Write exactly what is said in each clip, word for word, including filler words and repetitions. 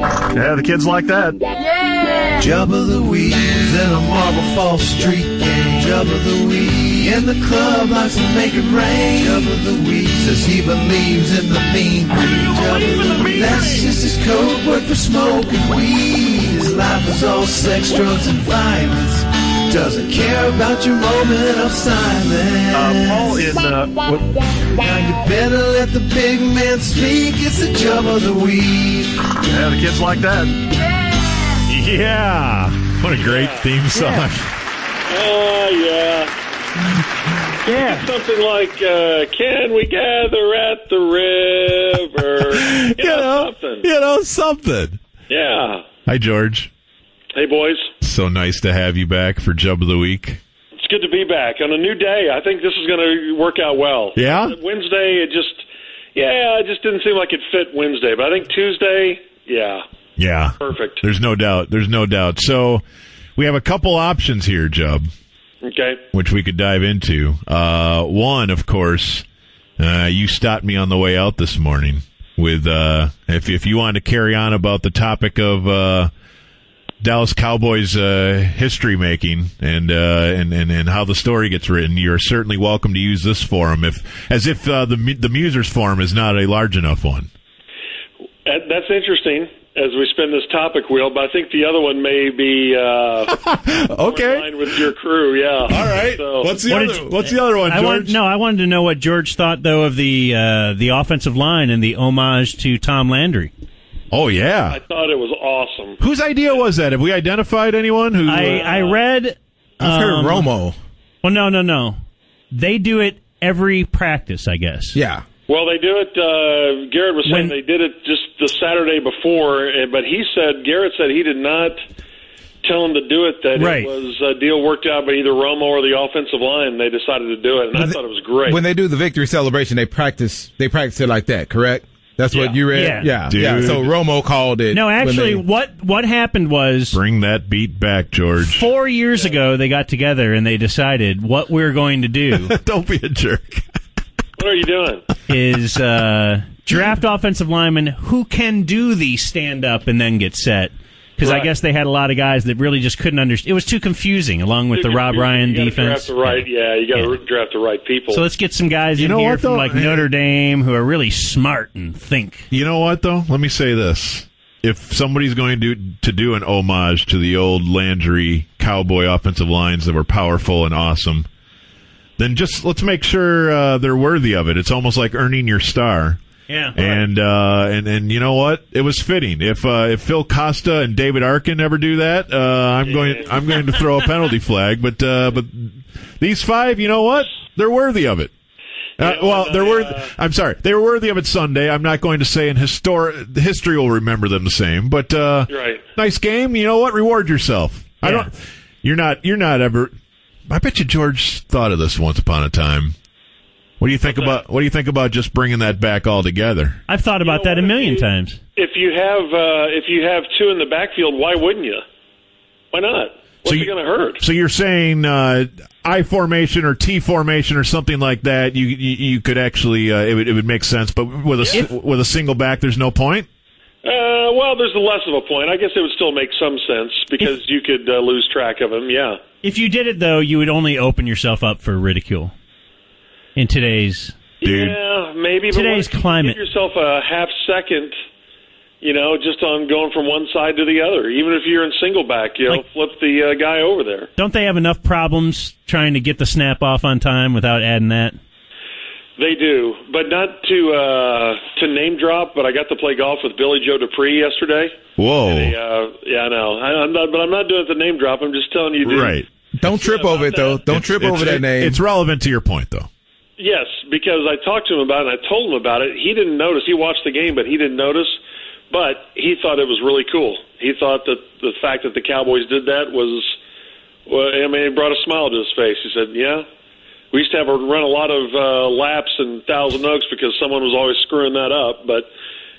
Yeah, the kids like that. Yeah! Jubba Louise in a Marble Falls street gang. Jubba Louise in the club likes to make it rain. Jubba Louise says he believes in the mean green. Jubba Louise, that's just his code word for smoking weed. His life is all sex, drugs, and violence. Doesn't care about your moment of silence. Uh, Paul in, uh, what? Now you better let the big man speak. It's the Jubba Louise. Yeah, the kids like that. Yeah. What a great theme song. Oh, yeah. Yeah. Something like, uh, can we gather at the river? You, You know, know, something. you know, something. Yeah. Hi, George. Hey, boys. So nice to have you back for Jub of the Week. It's good to be back on a new day. I think this is going to work out well. Yeah? Wednesday, it just, yeah, it just didn't seem like it fit Wednesday. But I think Tuesday, yeah. Yeah. Perfect. There's no doubt. There's no doubt. So we have a couple options here, Jub. Okay. Which we could dive into. Uh, one, of course, uh, you stopped me on the way out this morning with, uh, if, if you wanted to carry on about the topic of, uh, Dallas Cowboys uh, history making and, uh, and and and how the story gets written, you're certainly welcome to use this forum, if as if uh, the the Musers forum is not a large enough one. That's interesting as we spin this topic wheel, but I think the other one may be uh, okay. in line with your crew. Yeah. All right. So, what's the what other? you, what's the other one, I George? want, no, I wanted to know what George thought though of the uh, the offensive line and the homage to Tom Landry. Oh, yeah. I thought it was awesome. Whose idea was that? Have we identified anyone? Who? I, uh, I read... I've um, heard Romo. Well, no, no, no. They do it every practice, I guess. Yeah. Well, they do it, uh, Garrett was saying When- they did it just the Saturday before, eh, but he said, Garrett said he did not tell him to do it, that Right. it was a deal worked out by either Romo or the offensive line. They decided to do it, and I thought it was great. When they do the victory celebration, they practice. They practice it like that, correct? That's what Yeah. you read. Yeah. yeah, Dude. yeah. So Romo called it. No, when actually, they- what what happened was Bring that beat back, George. four years ago they got together and they decided what we're going to do Don't be a jerk. What are you doing? is uh, draft offensive linemen who can do the stand up and then get set. Because I Right. guess they had a lot of guys that really just couldn't understand. It was too confusing, along with Too the Rob confusing. Ryan you gotta defense. Draft the right, yeah, you got to Yeah. draft the right people. So let's get some guys You in know here what, from though? like Hey. Notre Dame who are really smart and think. You know what, though? Let me say this. If somebody's going to do, to do an homage to the old Landry Cowboy offensive lines that were powerful and awesome, then just let's make sure uh, they're worthy of it. It's almost like earning your star. Yeah. And uh, and and you know what? It was fitting. If uh, if Phil Costa and David Arkin ever do that, uh, I'm Yeah. going I'm going to throw a penalty flag. But uh, but these five, you know what? They're worthy of it. Uh, Yeah, well, well, they're I, worth. uh, I'm sorry, they were worthy of it Sunday. I'm not going to say in histor- history will remember them the same. But uh, Right. nice game. You know what? Reward yourself. I Yeah. don't. You're not. You're not ever. I bet you George thought of this once upon a time. What do you think What's about? What do you think about just bringing that back altogether? I've thought about know that a what, million if you- times. if you have uh, if you have two in the backfield, why wouldn't you? Why not? What's So it you- going to hurt? So you're saying uh, I formation or T formation or something like that? You you, you could actually uh, it would it would make sense, but with a If- with a single back, there's no point. Uh, well, there's less of a point. I guess it would still make some sense because you could uh, lose track of him. Yeah. If you did it, though, you would only open yourself up for ridicule in today's... Dude. Yeah, maybe. Today's but what if you climate. Give yourself a half second, you know, just on going from one side to the other. Even if you're in single back, you know, Like- flip the uh, guy over there. Don't they have enough problems trying to get the snap off on time without adding that? They do, but not to uh, to name drop. But I got to play golf with Billy Joe Dupree yesterday. Whoa! They, uh, yeah, I know. I, I'm not, but I'm not doing it the name drop. I'm just telling you, dude. Right. Don't trip Yeah, over it, about though. that. Don't It's- trip it's- over that it- name. It's relevant to your point, though. Yes, because I talked to him about it and I told him about it. He didn't notice. He watched the game, but he didn't notice. But he thought it was really cool. He thought that the fact that the Cowboys did that was, well, I mean, it brought a smile to his face. He said, yeah, we used to have a, run a lot of uh, laps in Thousand Oaks because someone was always screwing that up. But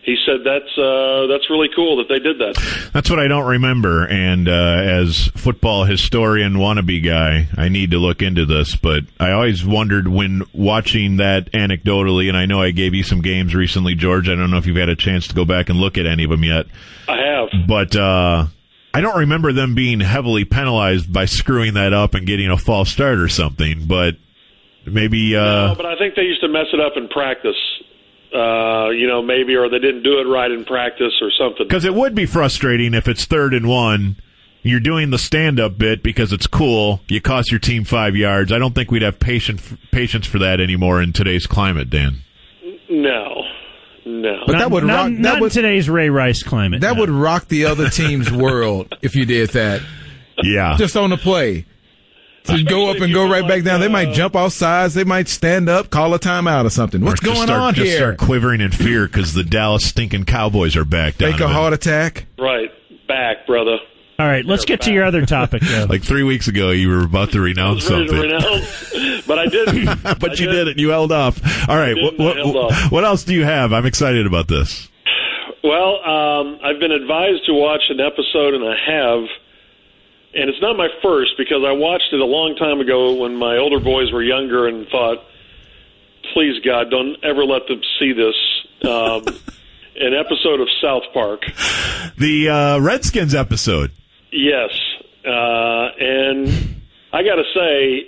he said that's uh, that's really cool that they did that. That's what I don't remember, and uh, as football historian wannabe guy, I need to look into this, but I always wondered when watching that anecdotally, and I know I gave you some games recently, George. I don't know if you've had a chance to go back and look at any of them yet. I have. But uh, I don't remember them being heavily penalized by screwing that up and getting a false start or something, but maybe... Uh, no, but I think they used to mess it up in practice. Uh, you know, maybe, or they didn't do it right in practice or something. Because it would be frustrating if it's third and one, you're doing the stand-up bit because it's cool, you cost your team five yards. I don't think we'd have patience patience for that anymore in today's climate, Dan. No, no. But Not, that would not, rock. not That in would today's Ray Rice climate. that no. would rock the other team's world if you did that. Yeah. Just on the play. So you go up and go right back down. They might jump off sides. They might stand up, call a timeout or something. What's Or just going start, on just here? start quivering in fear because the Dallas stinking Cowboys are back down. Fake a heart attack. Right. Back, brother. All right, let's get to your other topic, though. Like three weeks ago, you were about to I renounce was ready something. to renounce, but I didn't. But I you did it. You held off. All right. didn't. What, I held what, off. what else do you have? I'm excited about this. Well, um, I've been advised to watch an episode, and I have. And it's not my first because I watched it a long time ago when my older boys were younger and thought, please, God, don't ever let them see this. Um, an episode of South Park. The uh, Redskins episode. Yes. Uh, and I got to say,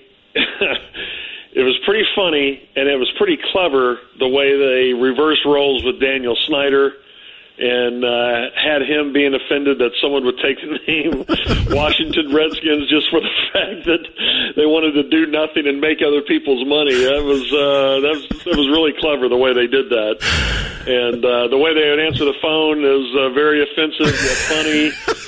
it was pretty funny, and it was pretty clever the way they reverse roles with Daniel Snyder. And uh, had him being offended that someone would take the name Washington Redskins just for the fact that they wanted to do nothing and make other people's money. That was uh, that was that was really clever the way they did that, and uh, the way they would answer the phone is uh, very offensive yet funny.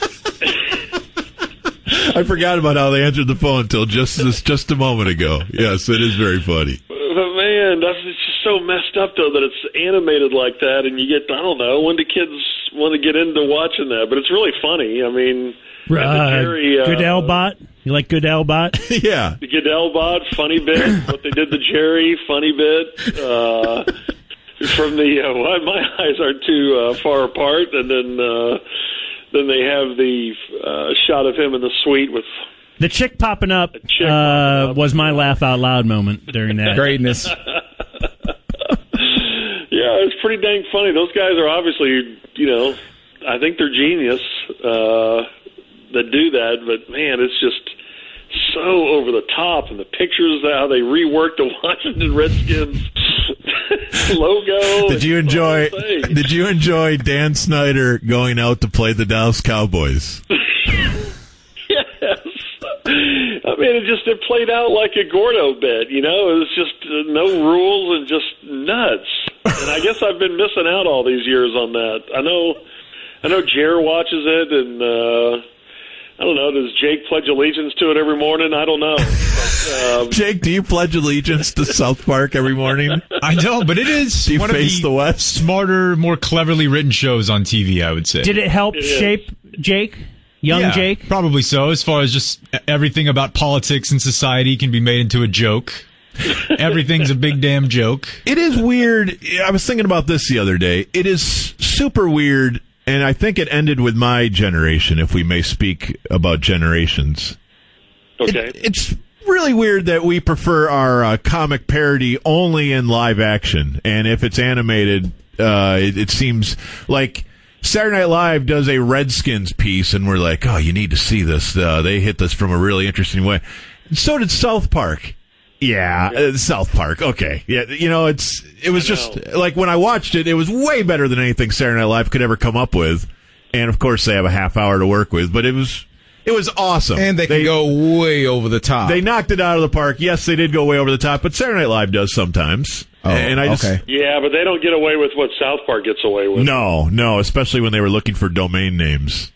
I forgot about how they answered the phone until just this, just a moment ago. Yes, it is very funny. But man, that's it's just so messed up though that it's animated like that, and you get I don't know when do kids want to get into watching that, but it's really funny. I mean, Uh, Jerry, uh, Goodell bot? You like Goodell bot? Yeah. the Goodell bot, funny bit. What they did to Jerry, funny bit. Uh, from the uh, why my eyes aren't too uh, far apart, and then uh, then they have the uh, shot of him in the suite with. The chick popping up, chick uh, popping up. was my laugh out loud moment during that. Greatness. Yeah, it's pretty dang funny. Those guys are obviously, you know, I think they're genius uh, that do that. But man, it's just so over the top, and the pictures, how they reworked the Washington Redskins logo. Did you enjoy? Did you enjoy Dan Snyder going out to play the Dallas Cowboys? Yes. I mean, it just it played out like a Gordo bit, you know. It was just uh, no rules and just nuts. And I guess I've been missing out all these years on that. I know, I know. Jer watches it, and uh, I don't know. Does Jake pledge allegiance to it every morning? I don't know. But, um, Jake, do you pledge allegiance to South Park every morning? I don't, but it is Do you one face of the the West? smarter, more cleverly written shows on T V, I would say. Did it help is. shape Jake? Young Yeah, Jake? Probably so, as far as just everything about politics and society can be made into a joke. Everything's a big damn joke. It is weird. I was thinking about this the other day. It is super weird, and I think it ended with my generation, if we may speak about generations. okay. It, it's really weird that we prefer our uh, comic parody only in live action, and if it's animated, uh, it, it seems like Saturday Night Live does a Redskins piece, and we're like, oh, you need to see this. Uh, they hit this from a really interesting way. And so did South Park. Yeah, uh, South Park. Okay. Yeah, you know, it's it was I just know. like when I watched it, it was way better than anything Saturday Night Live could ever come up with. And of course, they have a half hour to work with, but it was it was awesome. And they can go way over the top. They knocked it out of the park. Yes, they did go way over the top, but Saturday Night Live does sometimes. Oh, and I just okay. Yeah, but they don't get away with what South Park gets away with. no, no, especially when they were looking for domain names.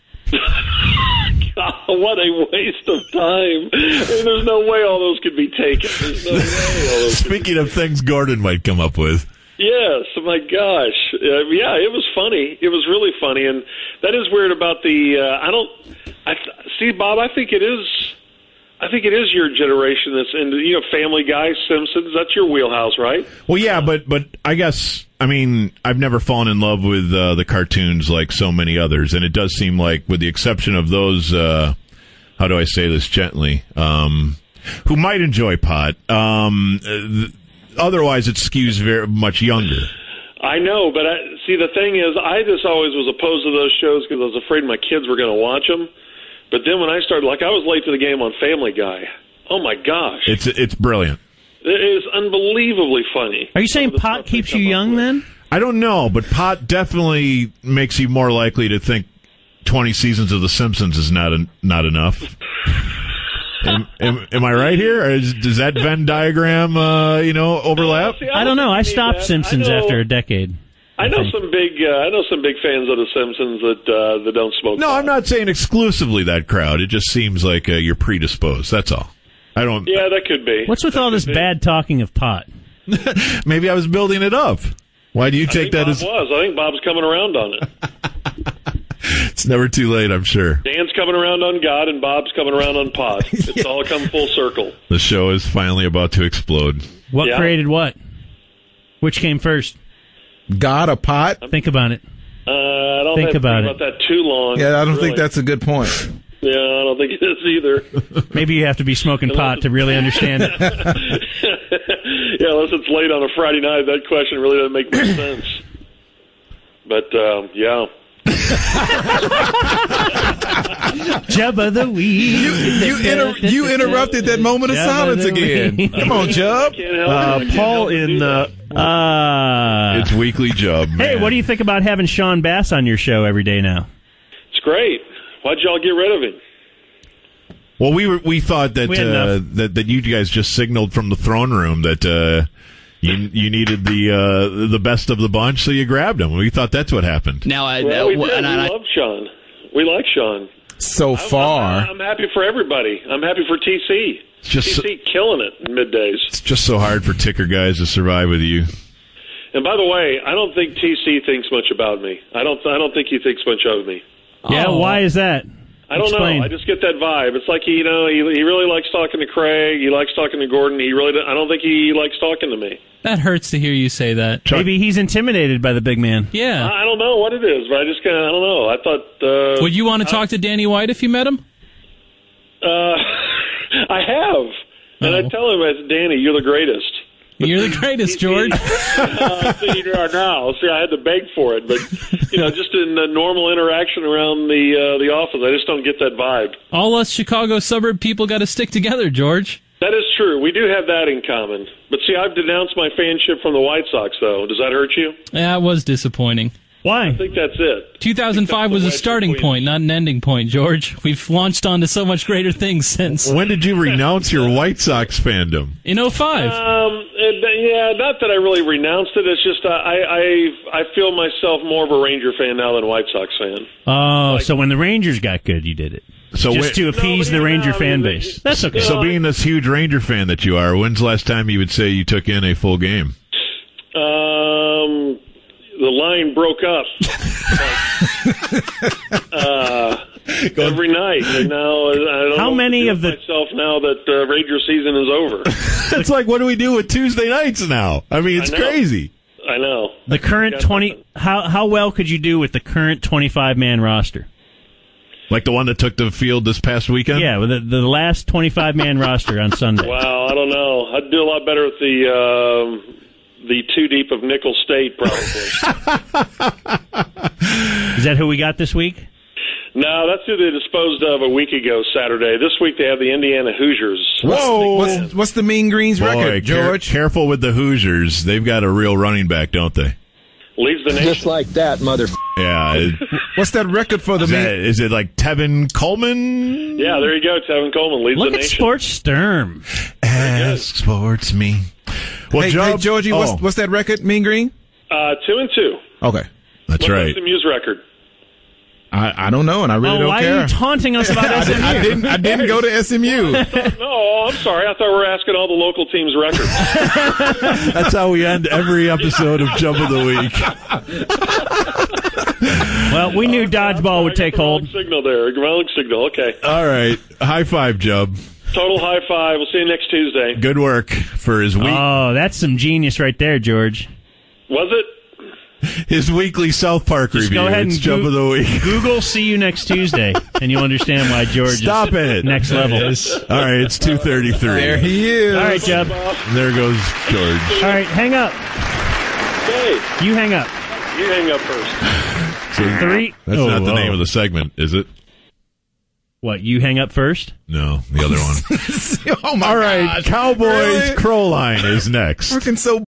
What a waste of time. I mean, there's no way all those could be taken. There's no way all those could be Speaking of things Gordon might come up with. Yes, oh my gosh. Uh, yeah, it was funny. It was really funny, and that is weird about the. Uh, I don't. I see, Bob. I think it is. I think it is your generation that's into, you know, Family Guy, Simpsons. That's your wheelhouse, right? Well, yeah, but but I guess I mean I've never fallen in love with uh, the cartoons like so many others, and it does seem like, with the exception of those, uh, how do I say this gently, um, who might enjoy pot. Um, th- otherwise, it skews very much younger. I know, but I, see, the thing is, I just always was opposed to those shows because I was afraid my kids were going to watch them. But then when I started, like, I was late to the game on Family Guy. Oh my gosh, It's it's brilliant. it is unbelievably funny. Are you saying Some of the pot stuff they keeps you come up young with. then? I don't know, but pot definitely makes you more likely to think twenty seasons of The Simpsons is not en- not enough. am, am, am I right here? Or is, does that Venn diagram, uh, you know, overlap? See, I don't know. think I you need stopped that. Simpsons I know, after a decade. I know some big, uh, I know some big fans of the Simpsons that uh, that don't smoke. No, pot. I'm not saying exclusively that crowd. It just seems like uh, you're predisposed. That's all. I don't. Yeah, that could be. What's with That all could this be. bad talking of pot? Maybe I was building it up. Why do you I take think that Bob as? was. I think Bob's coming around on it. It's never too late, I'm sure. Dan's coming around on God, and Bob's coming around on pot. It's all come full circle. The show is finally about to explode. What Yeah. created what? Which came first? God, a pot? Think about it. Uh, I don't Think have to about think it. about that too long. Yeah, I don't really. think that's a good point. Yeah, I don't think it is either. Maybe you have to be smoking pot to really understand it. Yeah, unless it's late on a Friday night, that question really doesn't make much sense. But uh, yeah. Jubba the Weed. You you, inter- you interrupted that moment of Jubba silence the again. Weed. Come on, Jub. Can't help Uh, it. I can't Paul help but do in uh, that. Uh, It's weekly job, man. hey, what do you think about having Sean Bass on your show every day now? It's great. Why'd y'all get rid of him? Well, we were, we thought that We had uh, enough. that that you guys just signaled from the throne room that uh, you you needed the uh, the best of the bunch, so you grabbed him. We thought that's what happened. Now, I, Well, we uh, did. and We I, love Sean. We like Sean. So far, I'm, I'm happy for everybody. I'm happy for T C. It's just T C killing it in middays. it's just so hard for ticker guys to survive with you. And by the way, I don't think T C thinks much about me. I don't. I don't think he thinks much of me. Yeah, Oh. why is that? I don't Explain. know. I just get that vibe. It's like he, you know, he, he really likes talking to Craig. He likes talking to Gordon. He really. I don't think he likes talking to me. that hurts to hear you say that. Maybe he's intimidated by the big man. Yeah. I don't know what it is, but I just kind of. I don't know. I thought. Uh, Would you want to talk to Danny White if you met him? Uh, I have, and I Oh. tell him, I said, Danny, you're the greatest. You're the greatest, George. uh, so you are now. See, I had to beg for it, but you know, just in the normal interaction around the uh, the office, I just don't get that vibe. All us Chicago suburb people got to stick together, George. That is true. We do have that in common. But see, I've denounced my fanship from the White Sox, though. Does that hurt you? Yeah, it was disappointing. Why? I think that's it. two thousand five was a starting point, not an ending point, George. We've launched on to so much greater things since. When did you renounce your White Sox fandom? In oh five. Um, it, yeah, not that I really renounced it. It's just uh, I I I feel myself more of a Ranger fan now than a White Sox fan. Oh, so when the Rangers got good, you did it. So Just to when- appease No, the but yeah, Ranger I mean, fan the- base. That's okay. so being this huge Ranger fan that you are, when's the last time you would say you took in a full game? Um, the line broke up. uh, every night. And now I don't How know what many to do of with the- myself now that uh, Ranger season is over. It's like, what do we do with Tuesday nights now? I mean, it's I know. crazy. I know. The current Got twenty. How how well could you do with the current twenty-five man roster? Like the one that took the field this past weekend? Yeah, with the, the last twenty-five man roster on Sunday. Wow, I don't know. I'd do a lot better with the um, the two deep of Nickel State, probably. Is that who we got this week? No, that's who they disposed of a week ago Saturday. This week they have the Indiana Hoosiers. Whoa! What's, what's the Mean Greens Boy, record, care- George? careful with the Hoosiers. They've got a real running back, don't they? Leads the nation. like that, mother. Yeah. Is, What's that record for the is, Mean? that, is it like Tevin Coleman? Yeah, there you go. Tevin Coleman leads Look the at nation. Sports Sturm. Ask sports me. Well, Hey, Job, hey, Georgie, oh, what's, what's that record, Mean Green? Uh, two and two. Okay. that's What's right. the Muse record? I, I don't know, and I really Oh, don't why care. are you taunting us about I, S M U? didn't, I didn't. I didn't go to S M U. No, I'm sorry. I thought we were asking all the local teams' records. That's how we end every episode of Jump of the Week. Well, we knew dodgeball would take Wrong hold. signal there. Wrong signal. Okay. All right. High five, Jub. Total high five. We'll see you next Tuesday. Good work for his week. Oh, that's some genius right there, George. Was it? His weekly South Park Just review. go ahead It's and Jump Goo- of the Week. Google "see you next Tuesday" and you'll understand why George Stop is it. next level. All right, it's two thirty-three. There he is. All right, Jeb. There goes George. All right, hang up. Hey, You hang up. you hang up first. Three. That's oh, not the oh. name of the segment, is it? What? You hang up first? No, the other one. Oh my All right, gosh. Cowboys Really? Crowline is next. Working so